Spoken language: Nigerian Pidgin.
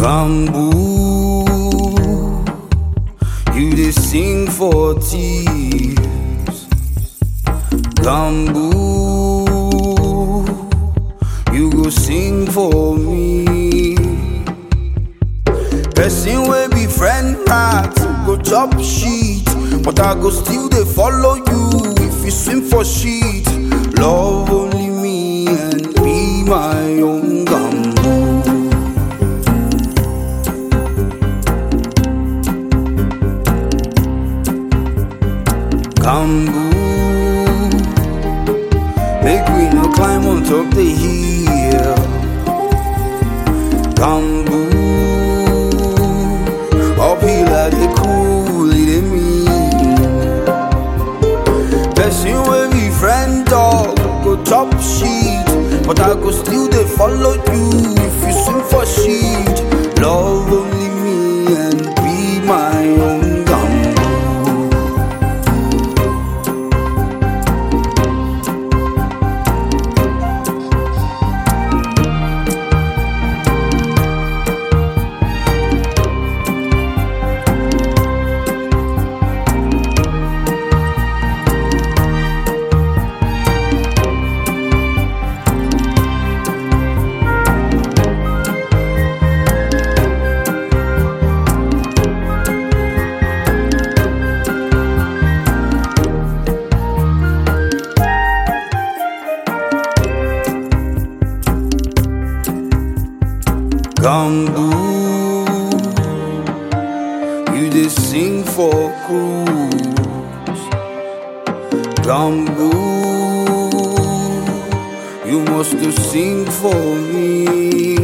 Bamboo, you dey sing for thieves. Bamboo, you go sing for me. Person wey be friend rat go chop shit, but I go still dey follow you if you swim for shit. Love only me and be my own Bamboo. Bamboo, make we no climb on top the hill. Bamboo, uphill I dey cool, it dey mean. Person wey be friend dog go chop shit, but I go still dey follow you if you swim for shit. Love only me and be my own Bamboo. Bamboo, you dey sing for cruise. Bamboo, you must to sing for me.